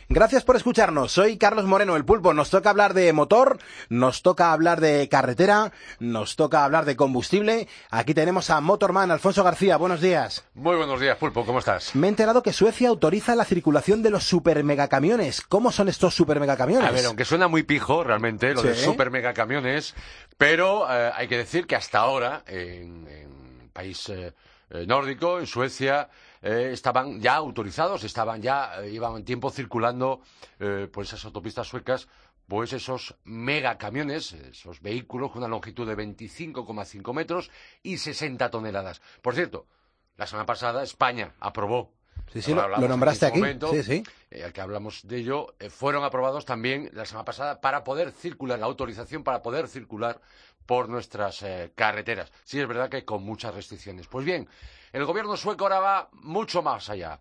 Gracias por escucharnos. Soy Carlos Moreno, el Pulpo. Nos toca hablar de motor, nos toca hablar de carretera, nos toca hablar de combustible. Aquí tenemos a Motorman Alfonso García. Buenos días. Muy buenos días, Pulpo. ¿Cómo estás? Me he enterado que Suecia autoriza la circulación de los supermegacamiones. ¿Cómo son estos supermegacamiones? A ver, aunque suena muy pijo realmente lo Sí. de supermegacamiones, pero hay que decir que hasta ahora en país nórdico, en Suecia, estaban ya autorizados, llevaban tiempo circulando por esas autopistas suecas, pues esos megacamiones, esos vehículos con una longitud de 25,5 metros y 60 toneladas. Por cierto, la semana pasada España aprobó. Sí, lo nombraste aquí. Momento, sí. Al que hablamos de ello, fueron aprobados también la semana pasada para poder circular, la autorización para poder circular por nuestras carreteras. Sí, es verdad que con muchas restricciones. Pues bien, el gobierno sueco ahora va mucho más allá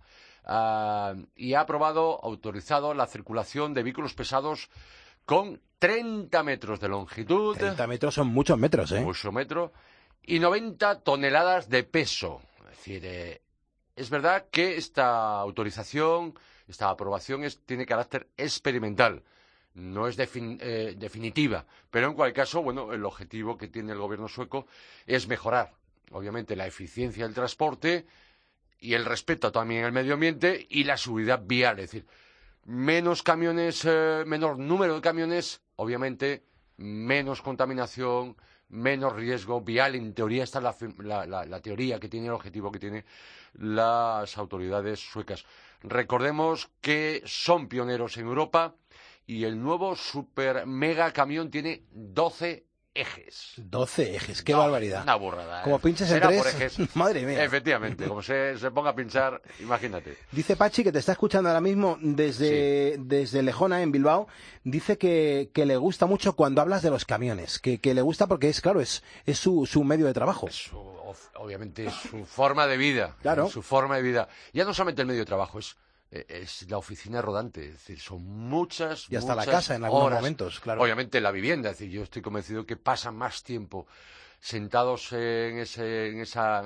y ha autorizado la circulación de vehículos pesados con 30 metros de longitud. 30 metros son muchos metros, ¿eh? Mucho metro. Y 90 toneladas de peso. Es decir, es verdad que esta autorización, esta aprobación tiene carácter experimental, no es definitiva, pero en cualquier caso, bueno, el objetivo que tiene el gobierno sueco es mejorar, obviamente, la eficiencia del transporte y el respeto también al medio ambiente y la seguridad vial, es decir, menos camiones, menor número de camiones, obviamente, menos contaminación, menos riesgo vial. En teoría, esta es la teoría que tiene, el objetivo que tiene las autoridades suecas. Recordemos que son pioneros en Europa y el nuevo super mega camión tiene 12 ejes. 12 ejes, qué barbaridad. Una burrada. Como pinches en Será tres, por ejes. madre mía. Efectivamente, como se ponga a pinchar, imagínate. Dice Pachi, que te está escuchando ahora mismo desde Lejona, en Bilbao, dice que le gusta mucho cuando hablas de los camiones, que le gusta porque es su medio de trabajo. Obviamente es su forma de vida. Claro. Su forma de vida. Ya no solamente el medio de trabajo, es la oficina rodante, es decir, son muchas Y hasta muchas la casa en algunos horas. momentos, claro. Obviamente la vivienda, es decir, yo estoy convencido que pasan más tiempo sentados en ese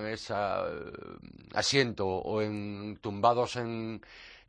asiento o tumbados en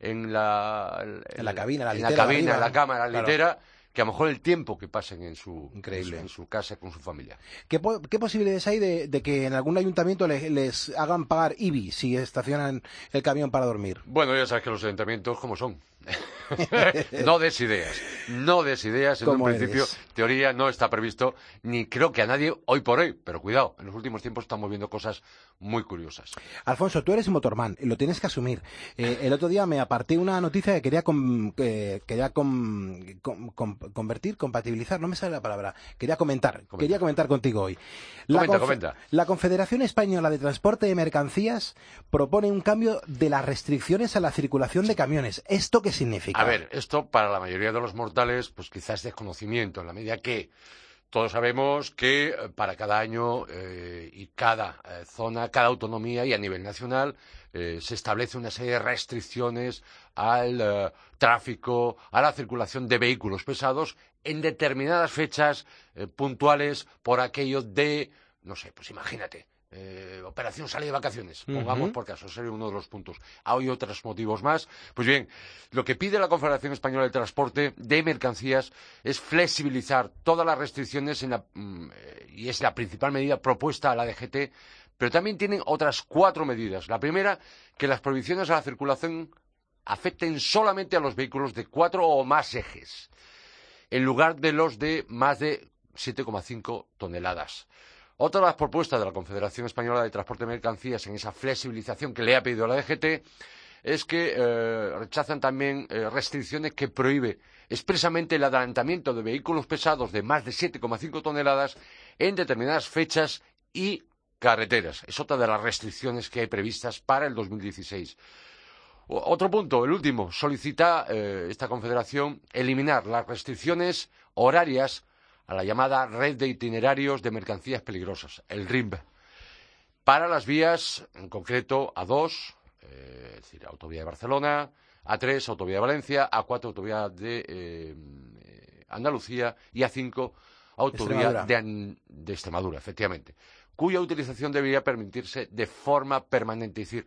la cabina, en la cabina, en la cama, en la claro, litera, que a lo mejor el tiempo que pasen en Increíble. su casa con su familia. ¿Qué posibilidades hay de que en algún ayuntamiento les hagan pagar IBI si estacionan el camión para dormir? Bueno, ya sabes que los ayuntamientos como son. No des ideas. En un principio, teoría no está previsto, ni creo que a nadie hoy por hoy. Pero cuidado, en los últimos tiempos estamos viendo cosas muy curiosas. Alfonso, tú eres motorman, lo tienes que asumir. El otro día me aparté una noticia que quería compatibilizar, no me sale la palabra. Quería comentar contigo hoy. Comenta. La Confederación Española de Transporte de Mercancías propone un cambio de las restricciones a la circulación de camiones. ¿Esto qué significa? A ver, esto para la mayoría de los mortales, pues quizás es desconocimiento, en la medida que todos sabemos que para cada año y cada zona, cada autonomía y a nivel nacional se establece una serie de restricciones al tráfico, a la circulación de vehículos pesados en determinadas fechas puntuales por aquello de, no sé, pues imagínate, operación salida de vacaciones, pongamos por caso, sería uno de los puntos. Hay otros motivos más. Pues bien, lo que pide la Confederación Española de Transporte de Mercancías es flexibilizar todas las restricciones y es la principal medida propuesta a la DGT, pero también tienen otras 4 medidas. La primera, que las prohibiciones a la circulación afecten solamente a los vehículos de 4 o más ejes, en lugar de los de más de 7,5 toneladas. Otra de las propuestas de la Confederación Española de Transporte de Mercancías en esa flexibilización que le ha pedido la DGT es que rechazan también restricciones que prohíbe expresamente el adelantamiento de vehículos pesados de más de 7,5 toneladas en determinadas fechas y carreteras. Es otra de las restricciones que hay previstas para el 2016. Otro punto, el último, solicita esta confederación eliminar las restricciones horarias a la llamada Red de Itinerarios de Mercancías Peligrosas, el RIMP, para las vías, en concreto, A2, es decir, Autovía de Barcelona, A3, Autovía de Valencia, A4, Autovía de Andalucía y A5, Autovía de Extremadura, efectivamente, cuya utilización debería permitirse de forma permanente. Es decir,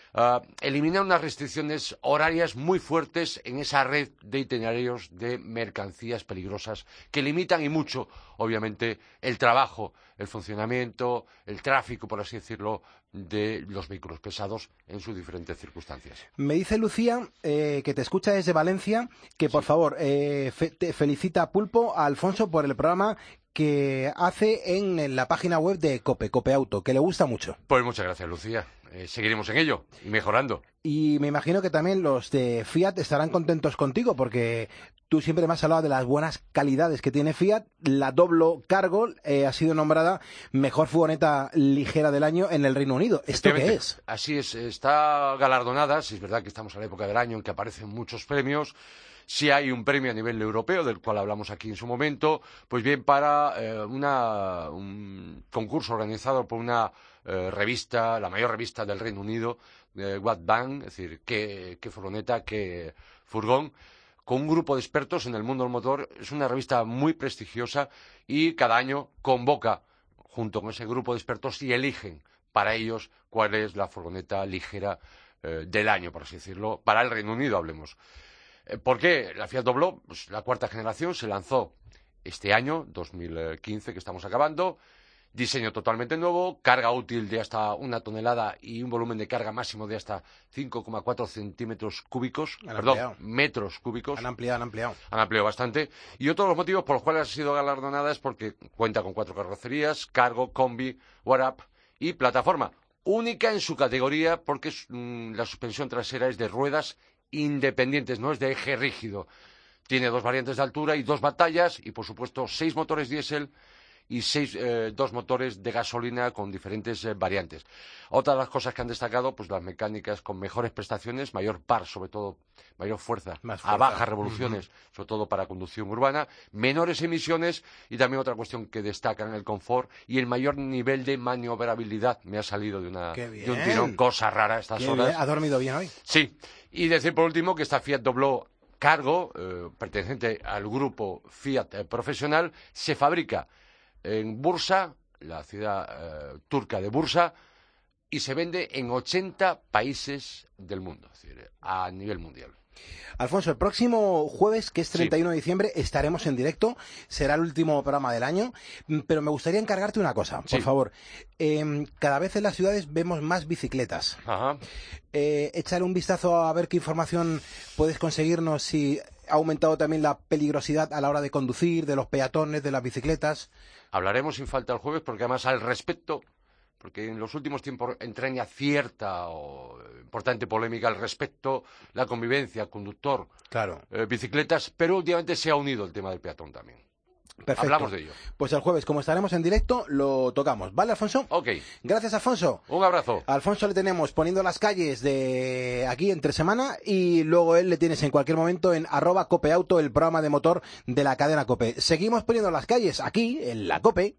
eliminar unas restricciones horarias muy fuertes en esa red de itinerarios de mercancías peligrosas que limitan y mucho, obviamente, el trabajo, el funcionamiento, el tráfico, por así decirlo, de los vehículos pesados en sus diferentes circunstancias. Me dice Lucía, que te escucha desde Valencia, que por favor te felicita Pulpo a Alfonso por el programa que hace en la página web de Cope Auto, que le gusta mucho. Pues muchas gracias, Lucía. Seguiremos en ello y mejorando. Y me imagino que también los de Fiat estarán contentos contigo, porque tú siempre me has hablado de las buenas calidades que tiene Fiat. La Doblo Cargo ha sido nombrada mejor furgoneta ligera del año en el Reino Unido. ¿Esto qué es? Así es, está galardonada. Si es verdad que estamos a la época del año en que aparecen muchos premios. Sí hay un premio a nivel europeo, del cual hablamos aquí en su momento, pues bien para un concurso organizado por una revista, la mayor revista del Reino Unido, What Van, es decir, qué furgoneta, qué furgón, con un grupo de expertos en el mundo del motor. Es una revista muy prestigiosa y cada año convoca, junto con ese grupo de expertos, y eligen para ellos cuál es la furgoneta ligera del año, por así decirlo, para el Reino Unido, hablemos. ¿Por qué? La Fiat Doblò, pues la cuarta generación, se lanzó este año, 2015, que estamos acabando. Diseño totalmente nuevo, carga útil de hasta 1 tonelada y un volumen de carga máximo de hasta 5,4 centímetros cúbicos, metros cúbicos. Han ampliado. Han ampliado bastante. Y otro de los motivos por los cuales ha sido galardonada es porque cuenta con 4 carrocerías, cargo, combi, warp y plataforma. Única en su categoría porque la suspensión trasera es de ruedas independientes, no es de eje rígido. Tiene 2 variantes de altura y 2 batallas y, por supuesto, 6 motores diésel y 2 motores de gasolina con diferentes variantes. Otra de las cosas que han destacado, pues las mecánicas con mejores prestaciones, mayor par, sobre todo, mayor fuerza. A bajas revoluciones, sobre todo para conducción urbana, menores emisiones y también otra cuestión que destacan, el confort y el mayor nivel de maniobrabilidad. Me ha salido de un tirón, cosa rara a estas horas. ¿Ha dormido bien hoy? Sí. Y decir por último que esta Fiat Doblò Cargo, perteneciente al grupo Fiat Profesional, se fabrica en Bursa, la ciudad turca de Bursa, y se vende en 80 países del mundo, es decir, a nivel mundial. Alfonso, el próximo jueves, que es 31 de diciembre, estaremos en directo. Será el último programa del año. Pero me gustaría encargarte una cosa, por favor. Cada vez en las ciudades vemos más bicicletas. Ajá. Échale un vistazo a ver qué información puedes conseguirnos, si ha aumentado también la peligrosidad a la hora de conducir, de los peatones, de las bicicletas. Hablaremos sin falta el jueves, porque además al respecto, porque en los últimos tiempos entraña cierta o importante polémica al respecto, la convivencia, conductor, bicicletas, pero últimamente se ha unido el tema del peatón también. Perfecto. Hablamos de ello. Pues el jueves, como estaremos en directo, lo tocamos. ¿Vale, Alfonso? Ok. Gracias, Alfonso. Un abrazo. A Alfonso le tenemos poniendo las calles de aquí entre semana y luego él le tienes en cualquier momento en @copeauto, el programa de motor de la cadena COPE. Seguimos poniendo las calles aquí en la COPE.